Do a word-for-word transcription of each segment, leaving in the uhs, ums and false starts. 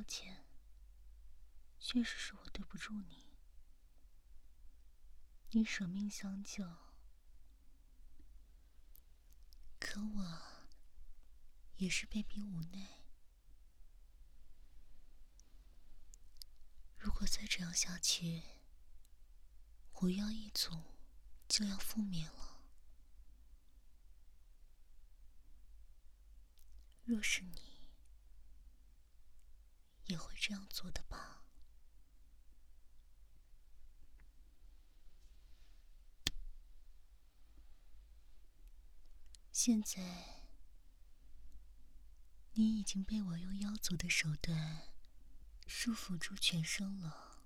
歉，确实是我对不住你。你舍命相救，可我也是被逼无奈。如果再这样下去，狐妖一族就要覆灭了。若是你，也会这样做的吧？现在，你已经被我用妖族的手段束缚住全身了，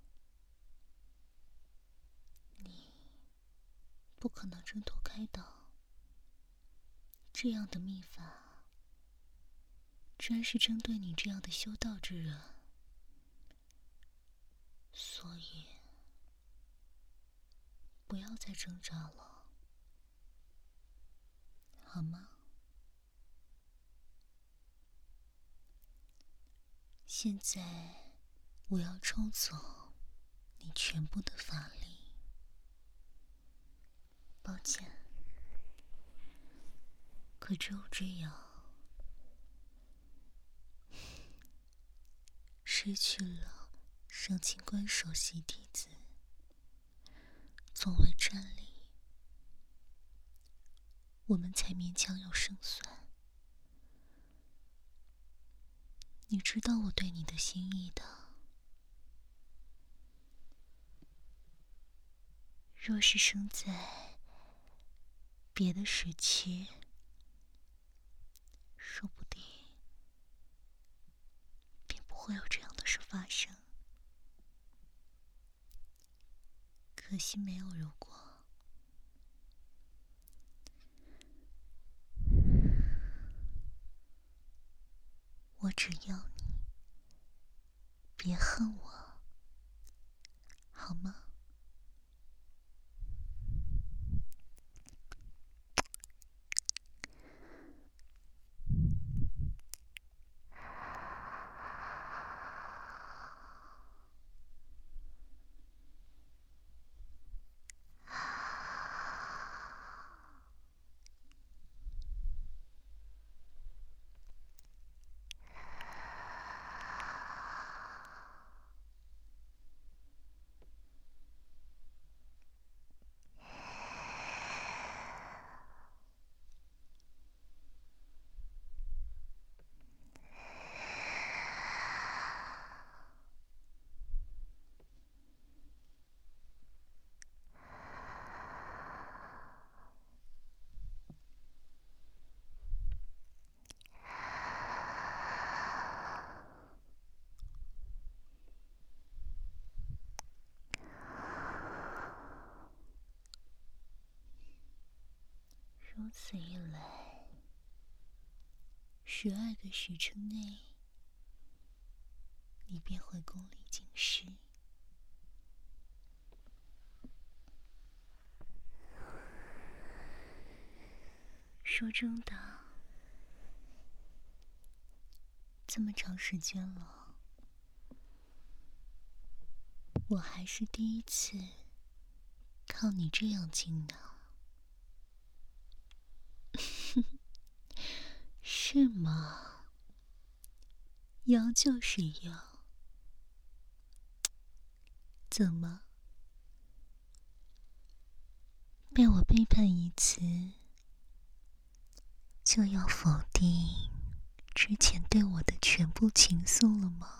你不可能挣脱开的。这样的秘法，专是针对你这样的修道之人，所以不要再挣扎了，好吗？现在我要抽走你全部的法力。抱歉，可只有这样，失去了上清观首席弟子作为战力，我们才勉强有胜算。你知道我对你的心意的。若是生在别的时期，说不定便不会有这样的事发生。可惜没有如果。我只要你别恨我，好吗？如此一来，十二个时辰内，你便会功力尽失。说真的，这么长时间了，我还是第一次靠你这样近呢。是吗？妖就是妖，怎么被我背叛一次，就要否定之前对我的全部情愫了吗？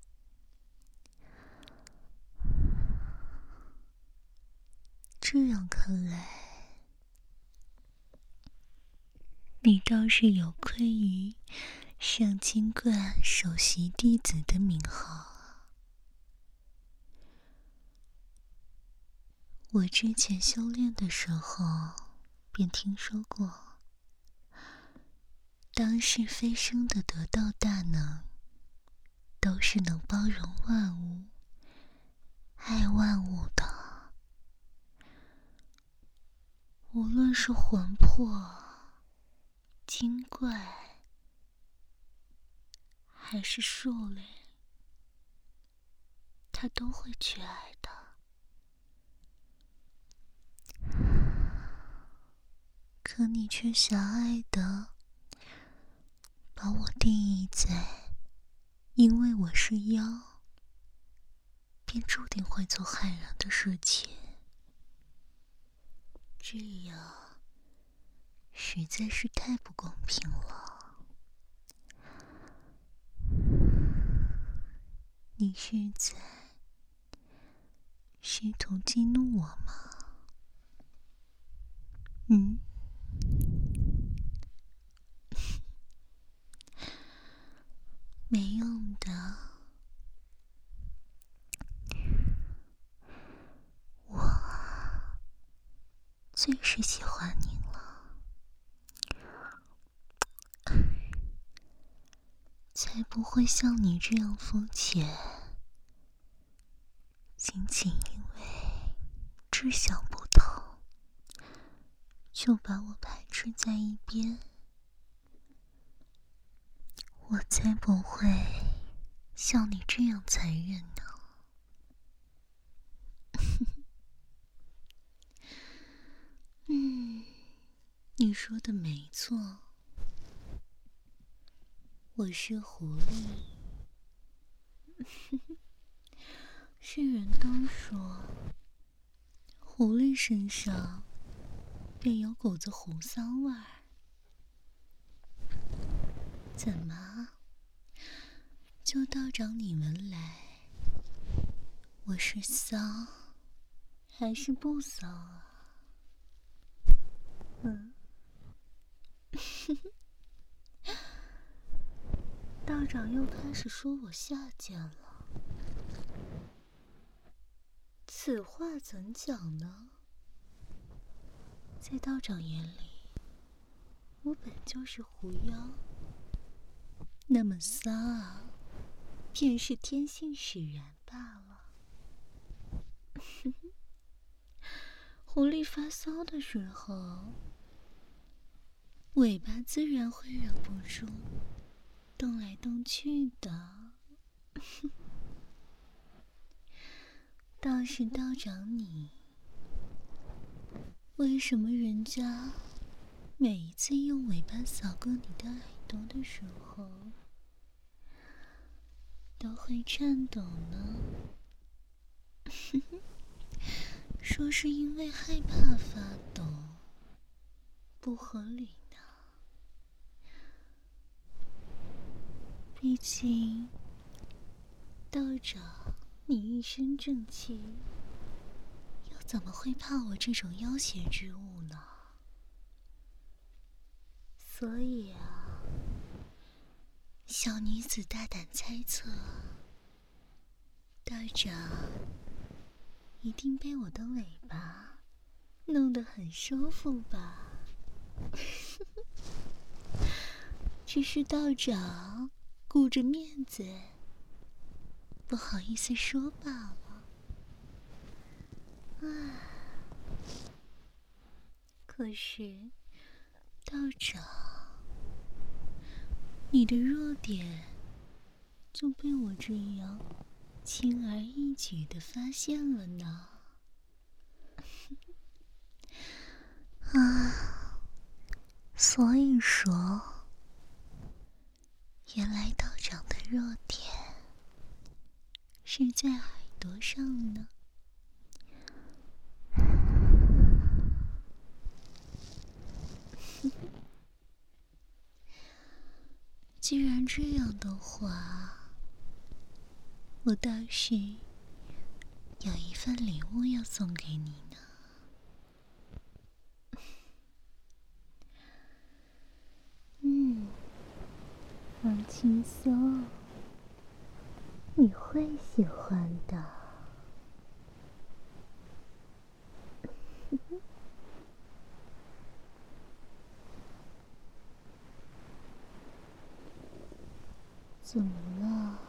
这样看来，你倒是有愧于上清观首席弟子的名号啊。我之前修炼的时候便听说过，当世飞升的得道大能，都是能包容万物、爱万物的。无论是魂魄、精怪，还是兽类， 他都会去爱的。可你却狭隘的把我定义在因为我是妖便注定会做害人的事情，这样实在是太不公平了。你是在试图激怒我吗？嗯？没用的，我最是喜欢你了，才不会像你这样肤浅，仅仅因为志向不同就把我排斥在一边。我才不会像你这样残忍呢。嗯，你说的没错，我是狐狸。世人都说狐狸身上便有股子狐骚味儿，怎么就道长你闻来，我是骚还是不骚啊？嗯，道长又开始说我下贱了，此话怎讲呢？在道长眼里，我本就是狐妖，那么骚啊，便是天性使然罢了。狐狸发骚的时候，尾巴自然会忍不住动来动去的。倒是道长你，为什么人家每一次用尾巴扫过你的耳朵的时候都会颤抖呢？说是因为害怕发抖，不合理呢。毕竟道长你一身正气，又怎么会怕我这种妖邪之物呢？所以啊，小女子大胆猜测，道长一定被我的尾巴弄得很舒服吧？只是道长顾着面子，不好意思说罢了。唉，可是道长，你的弱点就被我这样轻而易举地发现了呢。啊，所以说，原来道长的弱点是在耳朵上呢。既然这样的话，我倒是有一份礼物要送给你呢。嗯，放轻松，你会喜欢的。怎么了？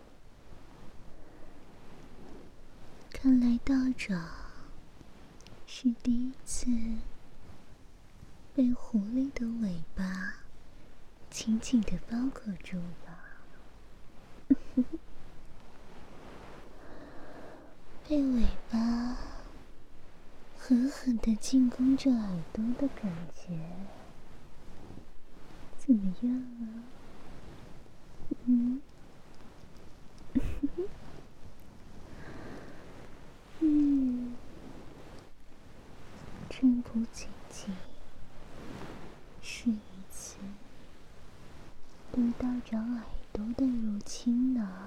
看来道长是第一次被狐狸的尾巴紧紧地包裹住吧？ 被尾巴狠狠地进攻着耳朵的感觉，怎么样啊？嗯，嗯，这不仅仅是一次对道长耳朵的入侵呢，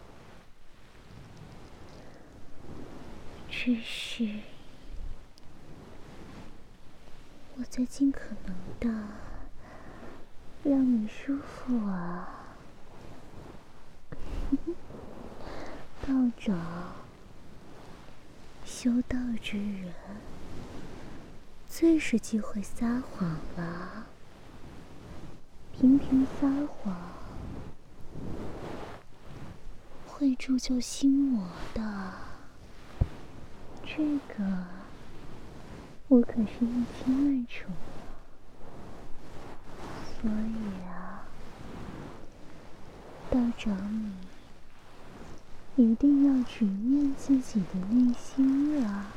只是我在尽可能的让你舒服啊。道长，修道之人最是忌讳撒谎了，频频撒谎会铸就心魔的，这个我可是一清二楚的。所以啊，道长你一定要直面自己的内心啊。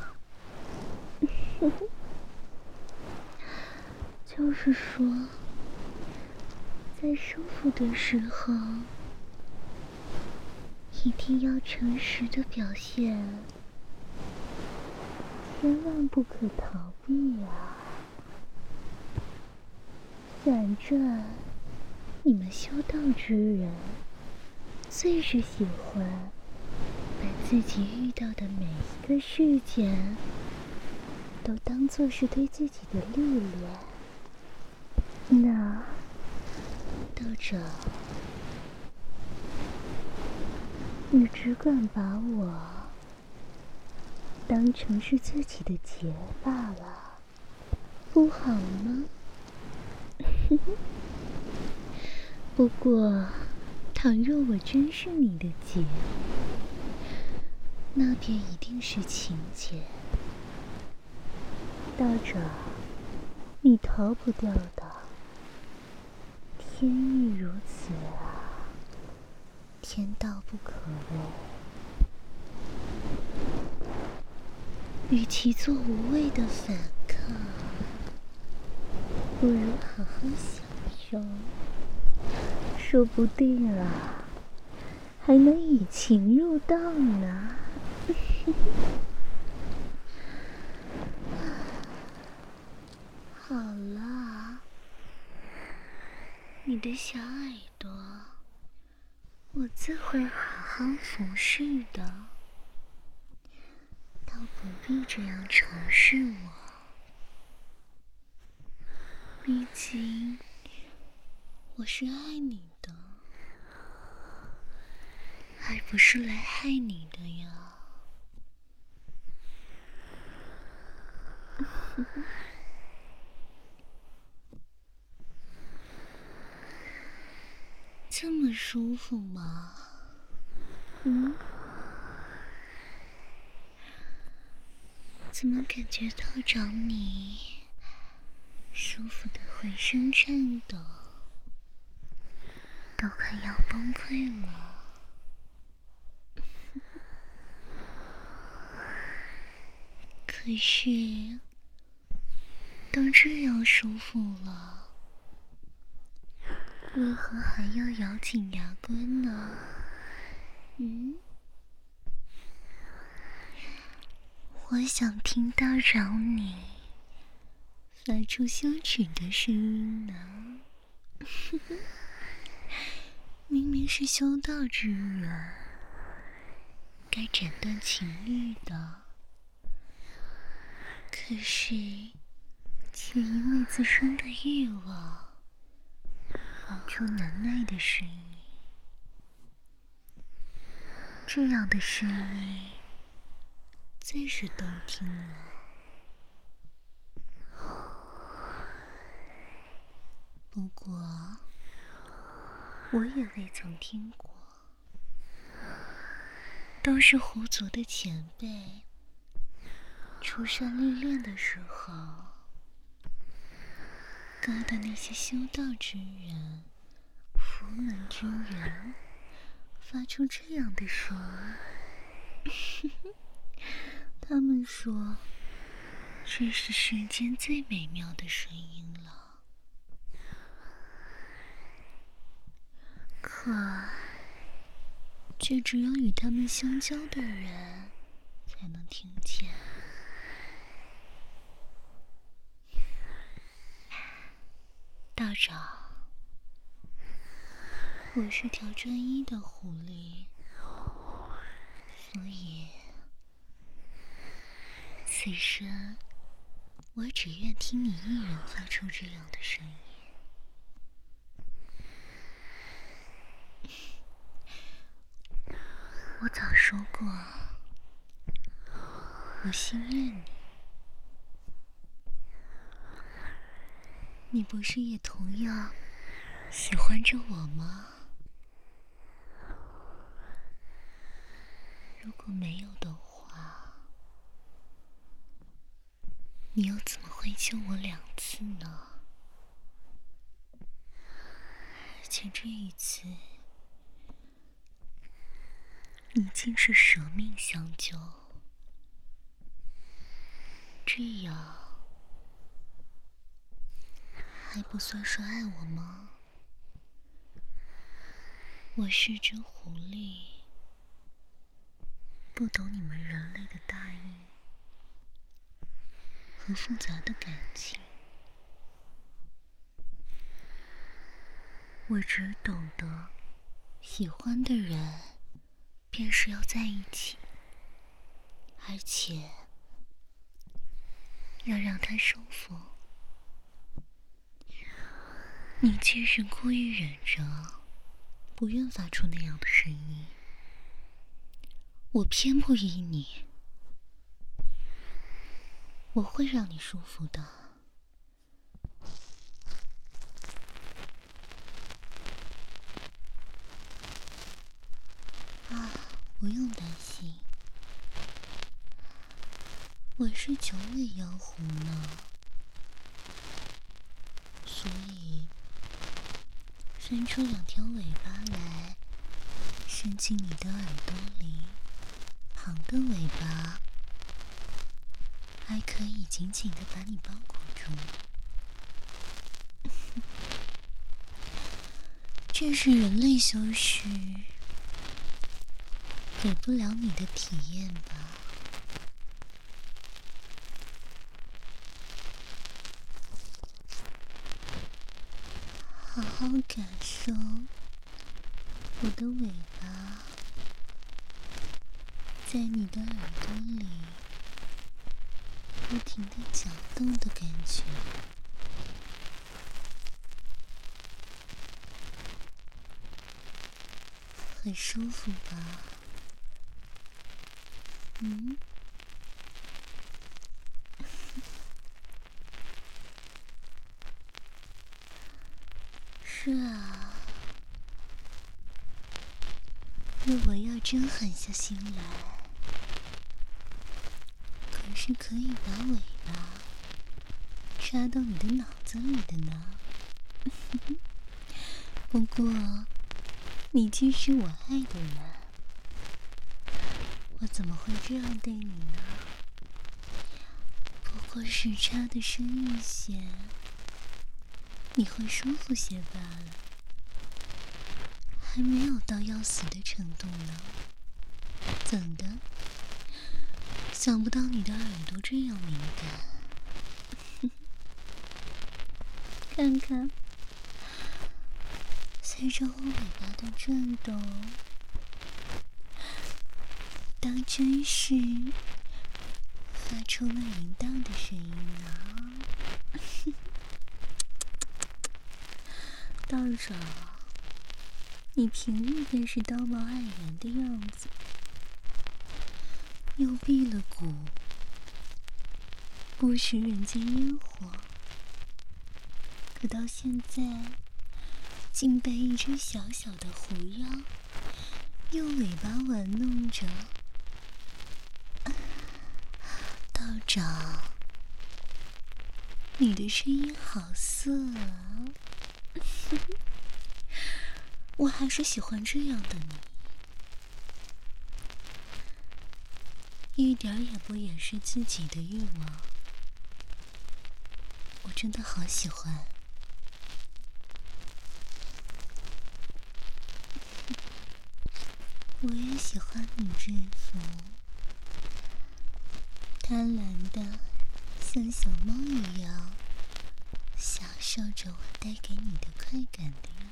就是说，在舒服的时候一定要诚实的表现，千万不可逃避啊。反正你们修道之人最是喜欢把自己遇到的每一个事件都当作是对自己的历练。那道长，你只管把我当成是自己的劫罢了，不好吗？不过倘若我真是你的劫，那便一定是情劫。道长，你逃不掉的，天意如此啊，天道不可违。与其做无谓的反抗，不如好好享受，说不定啊，还能以情入道呢。好了，你的小耳朵，我自会好好服侍的，倒不必这样仇视我。毕竟我是爱你的，而不是来害你的呀。这么舒服吗？嗯？怎么感觉道长你舒服的浑身颤抖，都快要崩溃了？可是都这样舒服了，为何还要咬紧牙关呢？嗯？我想听到饶你发出羞耻的声音呢。明明是修道之人，该斩断情欲的，可是却因为自身的欲望发出难耐的声音。这样的声音最是动听了。不过我也未曾听过，都是狐族的前辈出山历练的时候，高的那些修道之人、佛门之人发出这样的声音。 他们说这是世间最美妙的声音了，可却只有与他们相交的人才能听见。道长，我是条专一的狐狸，所以此生我只愿听你一人发出这样的声音。我早说过，我心悦你，你不是也同样喜欢着我吗？如果没有的话，你又怎么会救我两次呢？而且这一次，你竟是舍命相救，这样还不算是爱我吗？我是只狐狸，不懂你们人类的大义和复杂的感情，我只懂得喜欢的人便是要在一起，而且要让他舒服。你既是故意忍着，不愿发出那样的声音，我偏不依你，我会让你舒服的。啊，不用担心，我是九尾妖狐呢，所以伸出两条尾巴来，伸进你的耳朵里，旁的尾巴还可以紧紧地把你包裹住。这是人类修士给不了你的体验吧？好好感受我的尾巴在你的耳朵里不停地搅动的感觉。很舒服吧？嗯？是啊，若我要真狠下心来，可是可以把尾巴插到你的脑子里的呢。不过你既是我爱的人，我怎么会这样对你呢？不过是插的深一些，你会舒服些罢了，还没有到要死的程度呢。怎的？想不到你的耳朵这样敏感。看看，随着我尾巴的转动，当真是发出了淫荡的声音呢。道长，你平日便是道貌岸然的样子，又闭了骨，不食人间烟火，可到现在竟被一只小小的狐妖用尾巴玩弄着。道长，你的声音好色啊！我还是喜欢这样的你。 一点儿也不掩饰自己的欲望。我真的好喜欢。我也喜欢你这副贪婪的像小猫一样享受着我带给你的快感的样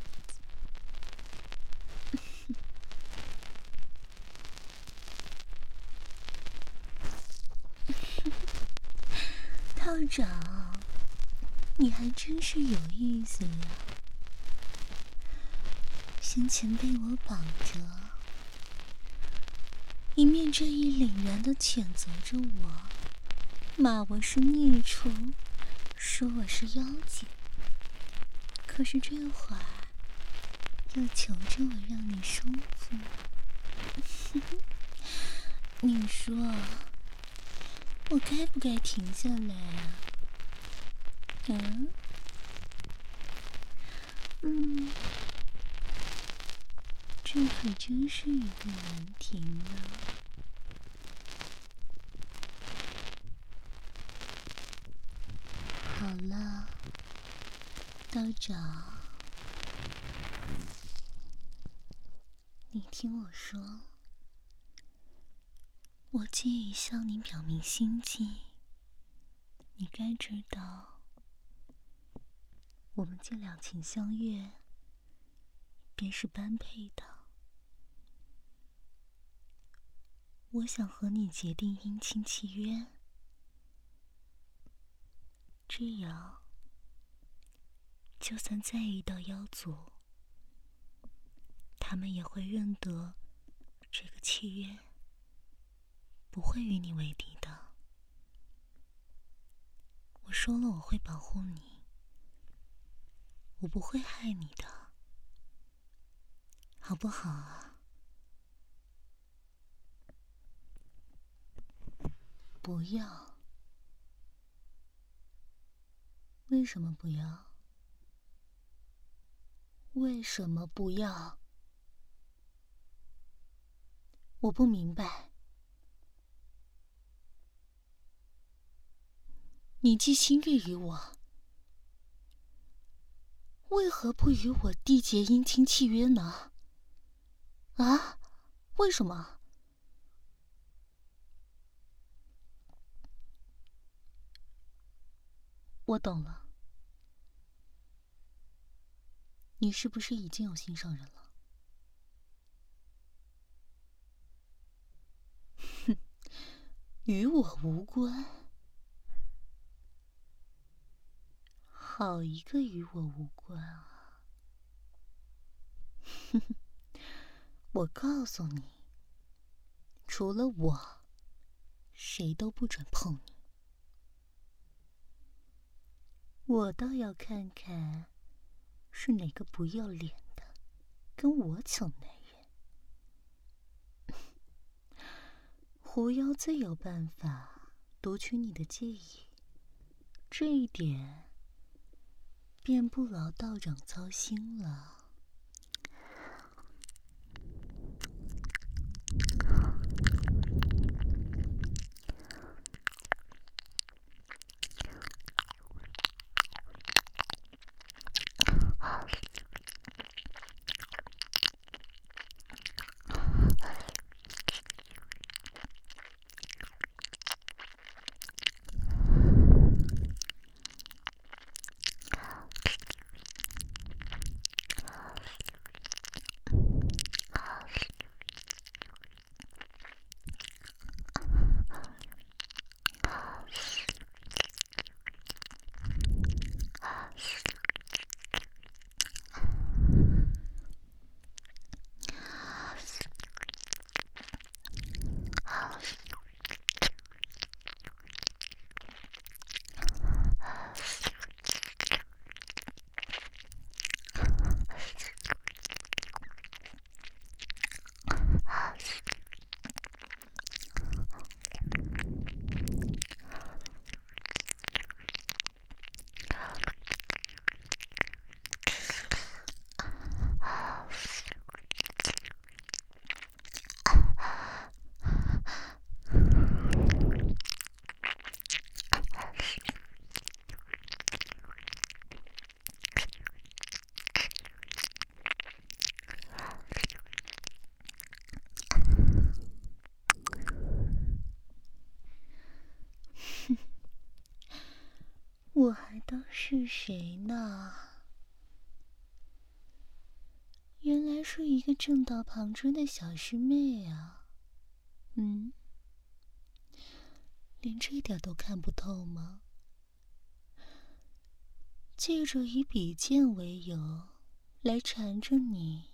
子。套长，你还真是有意思呀！先前被我绑着，一面正义凛然地谴责着我，骂我是孽虫，说我是妖精。可是这会儿又求着我让你舒服，你说我该不该停下来啊？嗯嗯，这可真是一个难题呢。好了，道长，你听我说，我既已向你表明心迹，你该知道，我们这两情相悦，便是般配的。我想和你结订姻亲契约，这样，就算再遇到妖族，他们也会认得这个契约，不会与你为敌的。我说了，我会保护你，我不会害你的，好不好啊？不要。为什么不要？为什么不要？我不明白。你既心悦于我，为何不与我缔结姻亲契约呢？啊？为什么？我懂了，你是不是已经有心上人了？哼，与我无关。好一个与我无关啊！哼哼，我告诉你，除了我，谁都不准碰你。我倒要看看，是哪个不要脸的跟我抢男人。狐妖最有办法夺取你的记忆，这一点便不劳道长操心了。 我还当是谁呢？原来是一个正道旁支的小师妹啊！嗯，连这点都看不透吗？借着以比剑为由来缠着你，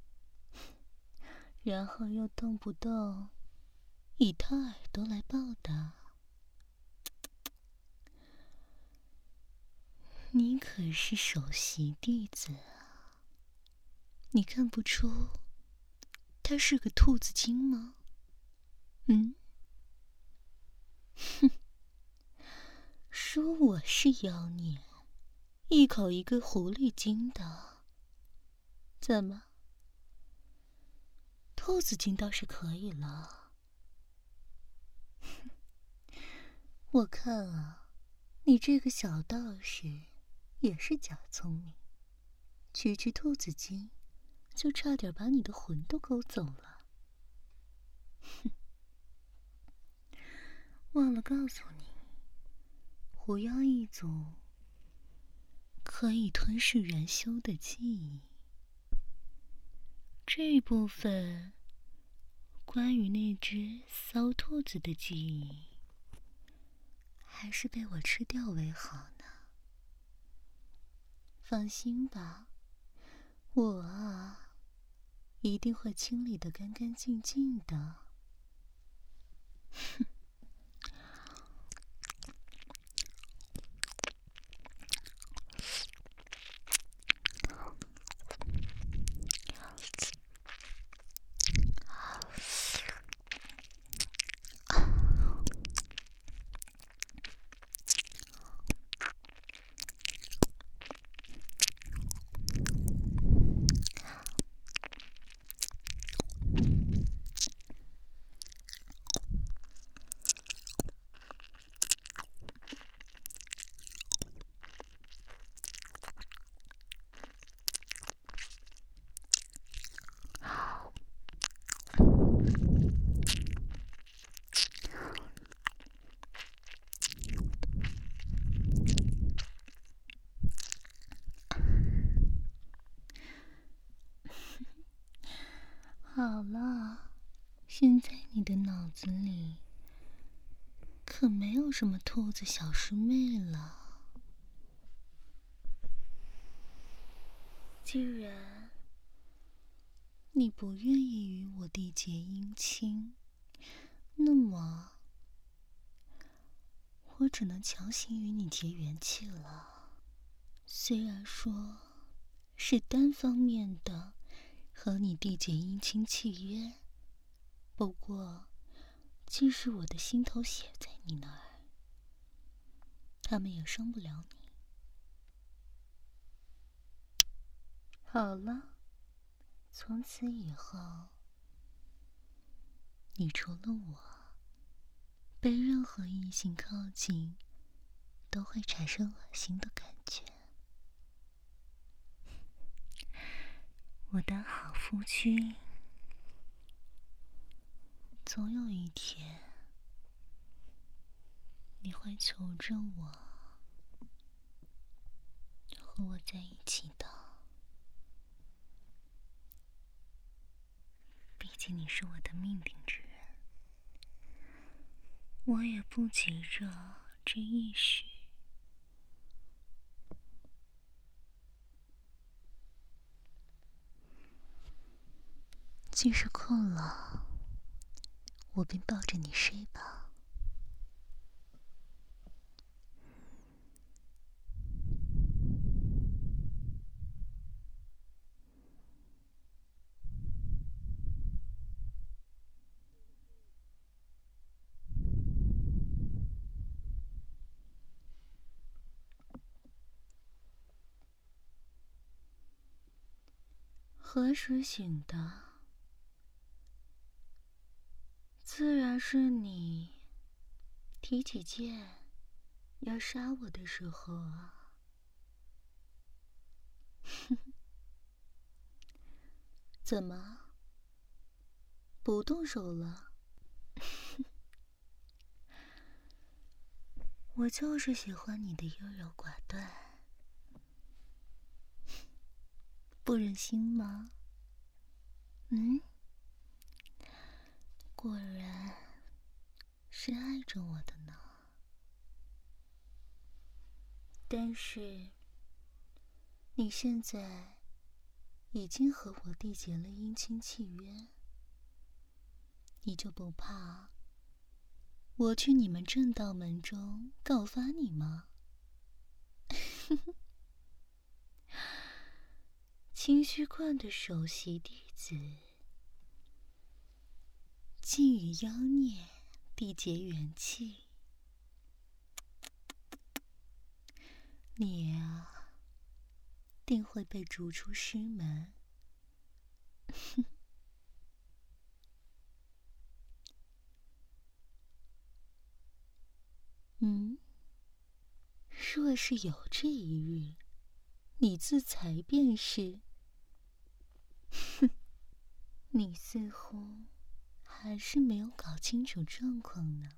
然后又动不动以掏耳朵来报答。你可是首席弟子啊，你看不出他是个兔子精吗？嗯？哼，说我是妖孽，一口一个狐狸精的，怎么？兔子精倒是可以了。我看啊，你这个小道士也是假聪明，区区兔子精就差点把你的魂都勾走了。哼，忘了告诉你，狐妖一族可以吞噬元修的记忆。这一部分关于那只骚兔子的记忆，还是被我吃掉为好呢。放心吧，我啊，一定会清理得干干净净的。哼。好了，现在你的脑子里可没有什么兔子小师妹了。既然你不愿意与我缔结姻亲，那么我只能强行与你结缘气了。虽然说是单方面的和你缔结姻亲契约，不过既是我的心头血在你那儿，他们也伤不了你。好了，从此以后，你除了我，被任何异性靠近都会产生恶心的感觉。我的好夫君，总有一天你会求着我和我在一起的。毕竟你是我的命定之人，我也不急着这一时。既是困了，我便抱着你睡吧。何时醒的？自然是你提起剑要杀我的时候啊！怎么不动手了？ 我就是喜欢你的优柔寡断，不忍心吗？嗯，果然是爱着我的呢。但是你现在已经和我缔结了姻亲契约，你就不怕我去你们正道门中告发你吗？清虚观的首席弟子竟与妖孽缔结缘契，你啊，定会被逐出师门。嗯，若是有这一日，你自裁便是。哼，你似乎还是没有搞清楚状况呢。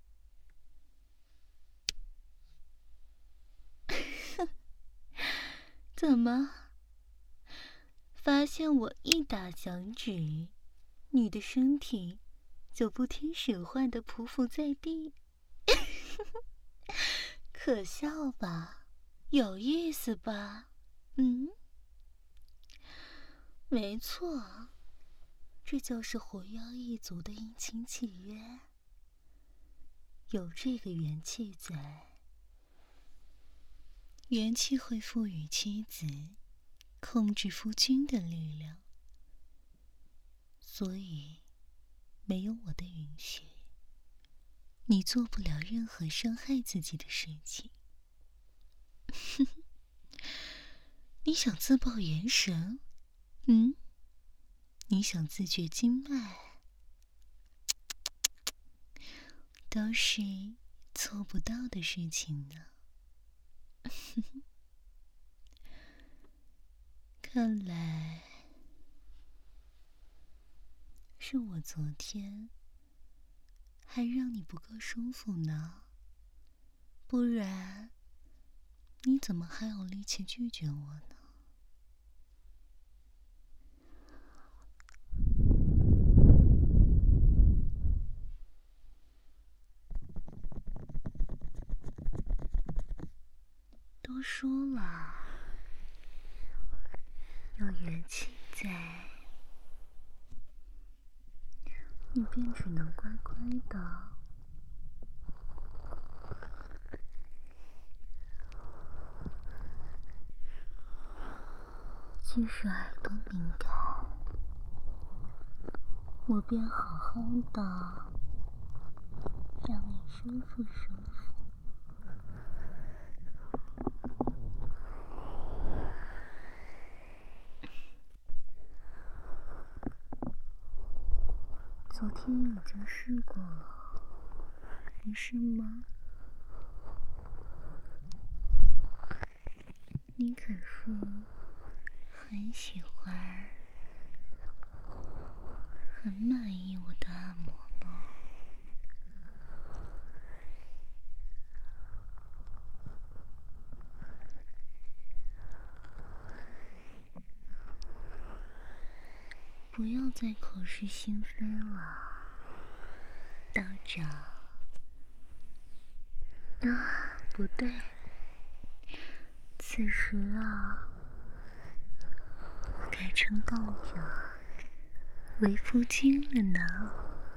怎么？发现我一打响指，你的身体就不听使唤的匍匐在地？可笑吧？有意思吧？嗯，没错，这就是狐妖一族的姻亲契约。有这个元气在，元气会赋予妻子控制夫君的力量，所以没有我的允许，你做不了任何伤害自己的事情。你想自爆元神？嗯？你想自绝经脉？都是做不到的事情呢。看来是我昨天还让你不够舒服呢，不然你怎么还有力气拒绝我呢？都说了，有元气在，你便只能乖乖的。即使耳朵敏感，我便好好的让你舒服舒服。昨天已经试过了，不是吗？你可是很喜欢、很满意我的按摩吗？不要再口是心非了，道长。啊，不对，此时啊，改成道长为夫君了呢。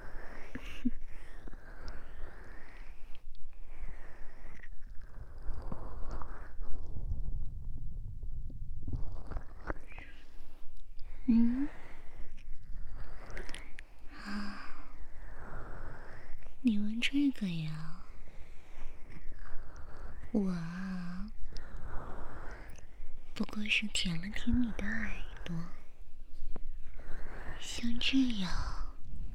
嗯，啊，你问这个呀？我啊，不过是舔了舔你的耳朵，像这样，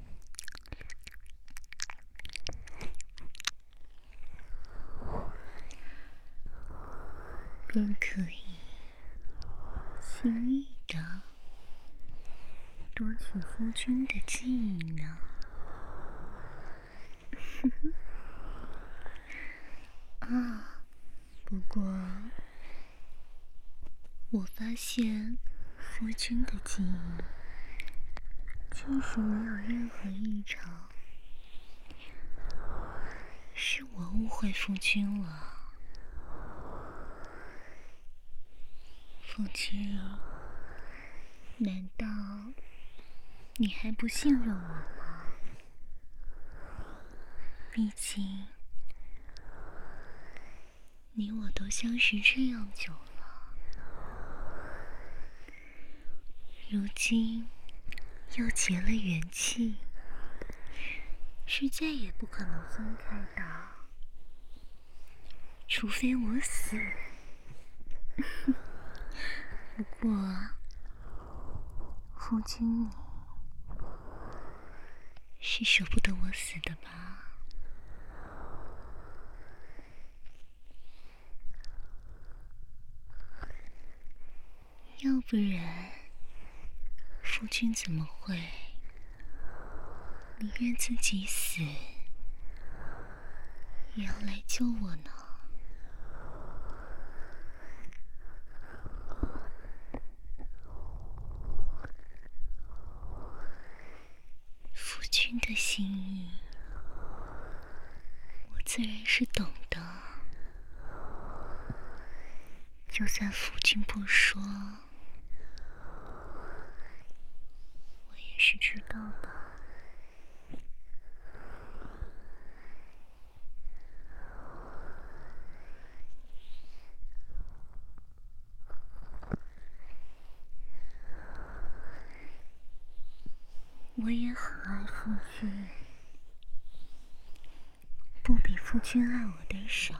便可以轻易的夺取夫君的记忆呢。啊， 现夫君的记忆确实没有任何异常，是我误会夫君了。夫君，难道你还不信任我吗？毕竟你我都相识这样久了，如今又结了缘气，是再也不可能分开的，除非我死。不过夫君你是舍不得我死的吧？要不然夫君怎么会宁愿自己死也要来救我呢？夫君的心意我自然是懂的，就算夫君不说我也是知道的。我也很爱夫君，不比夫君爱我的少。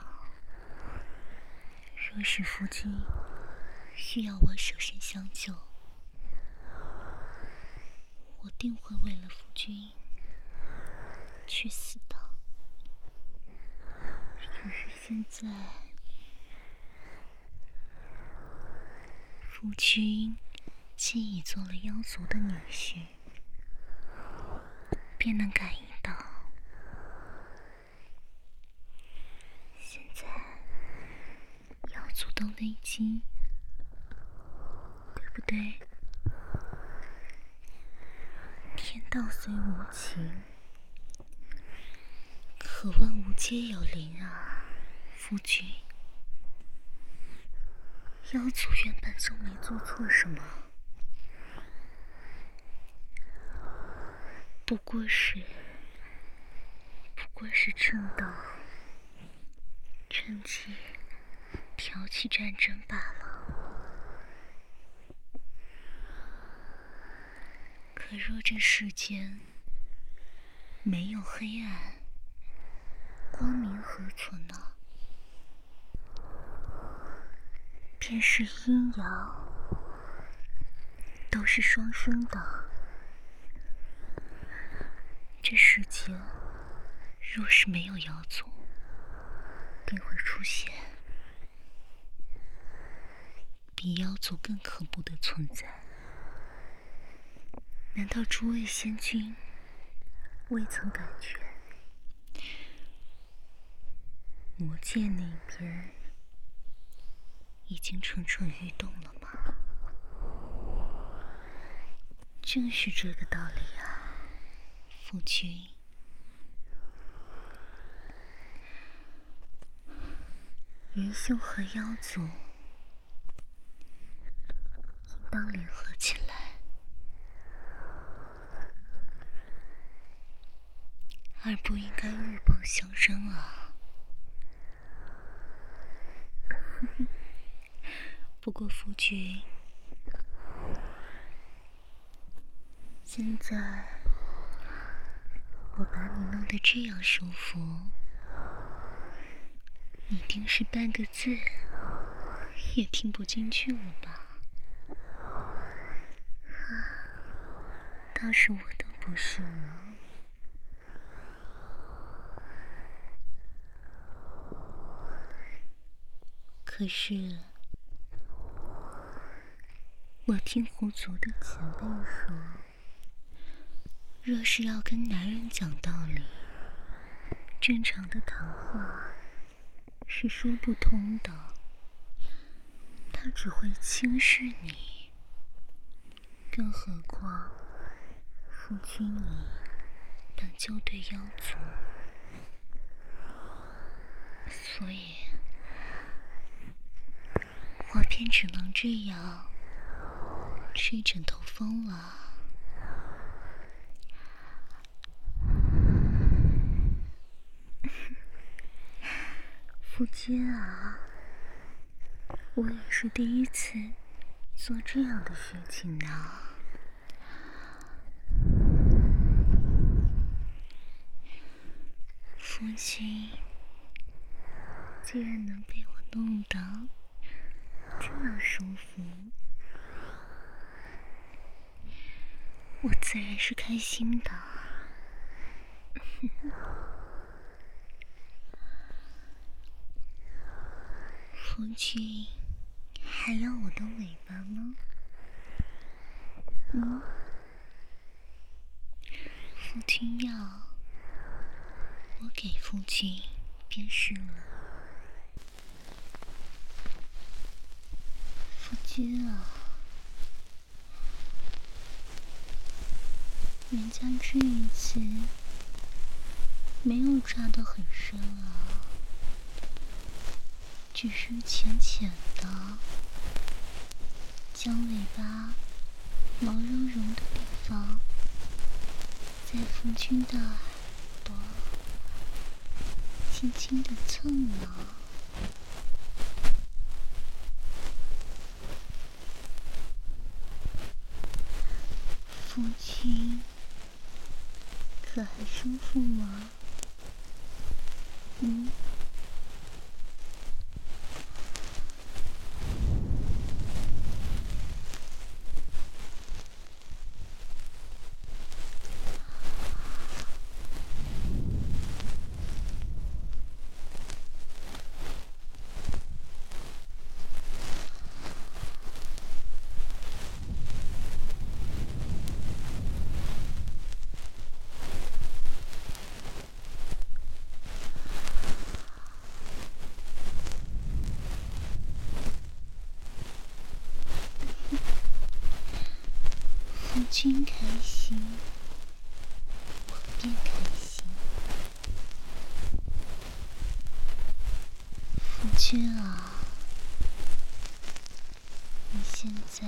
若是夫君需要我舍身相救，我定会为了夫君去死的。只是现在夫君既已做了妖族的女婿，便能感应到现在妖族都危机，对不对？天道虽无情，可万物皆有灵啊，夫君。妖族原本就没做错什么，不过是不过是正道趁机挑起战争罢了。可若这世间没有黑暗，光明何存呢？便是阴阳都是双生的，这世间若是没有妖族，定会出现比妖族更可怖的存在。难道诸位仙君未曾感觉魔界那边已经蠢蠢欲动了吗？正是这个道理啊，夫君。元凶和妖族应当联合起来，而不应该鹬蚌相争啊。不过夫君，现在我把你弄得这样舒服，你定是半个字也听不进去了吧？啊，倒是我都不是了。可是我听狐族的前辈说，若是要跟男人讲道理，正常的谈话是说不通的。 他只会轻视你，更何况夫君你当就对妖族，所以我便只能这样吹枕头风了。夫君啊，我也是第一次做这样的事情呢。夫君既然能被我弄得这样舒服，我自然是开心的。夫君还要我的尾巴吗？嗯，夫君要，我给夫君便是了。夫君啊，人家这一次没有抓得很深啊，只是浅浅的将尾巴毛茸茸的地方在夫君的耳朵轻轻地蹭了。夫君可还舒服吗？嗯。夫君开心，我便开心。夫君啊，你现在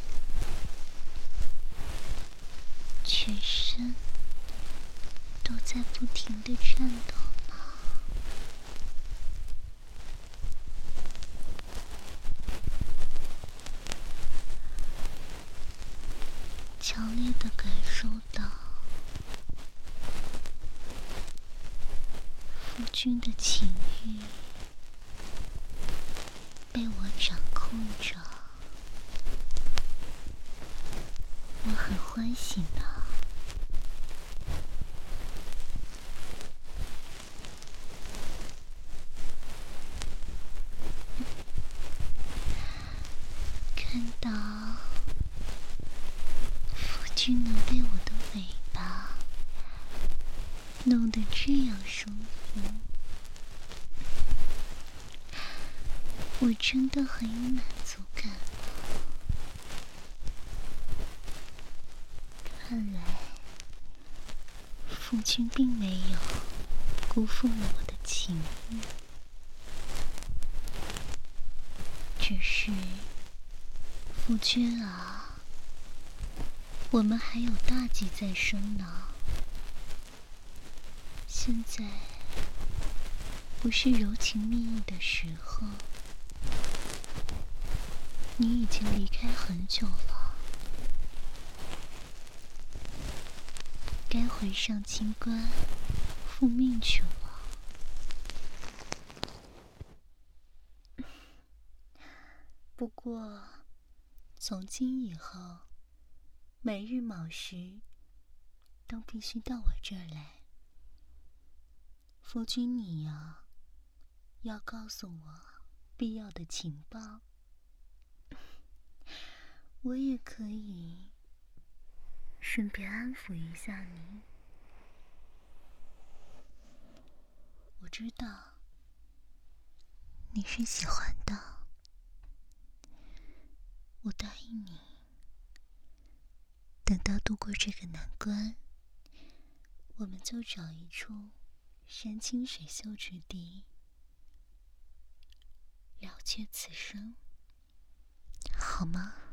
全身都在不停地颤抖呢。强烈地感受到夫君的情欲被我掌控着，我很欢喜呢。看到夫君能被我的尾巴弄得这样舒服，我真的很有满足感了。看来夫君并没有辜负了我的情意，只是夫君啊，我们还有大计在身呢。现在不是柔情蜜意的时候，你已经离开很久了，该回上清关复命去了。不过从今以后，每日卯时都必须到我这儿来。夫君你呀，要告诉我必要的情报，我也可以顺便安抚一下你。我知道你是喜欢的， 我答应你，等到度过这个难关，我们就找一处山清水秀之地，了却此生，好吗？